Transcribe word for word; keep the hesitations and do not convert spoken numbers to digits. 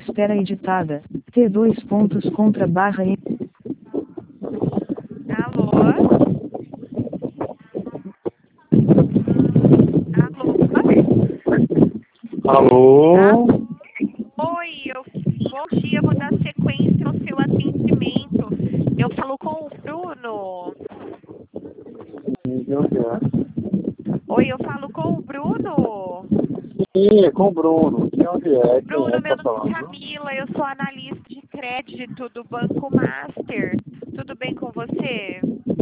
espera editada. T dois pontos contra barra e... Alô? Alô? Alô? Alô? Oi, eu... bom dia, eu vou dar sequência ao seu atendimento. Eu falo com o Bruno. De onde é? Oi, eu falo com o Bruno. Sim, é com o Bruno. De onde é? Quem Bruno, é que meu tá nome é falando? Camila, eu sou analista de crédito do Banco Master. Tudo bem com você?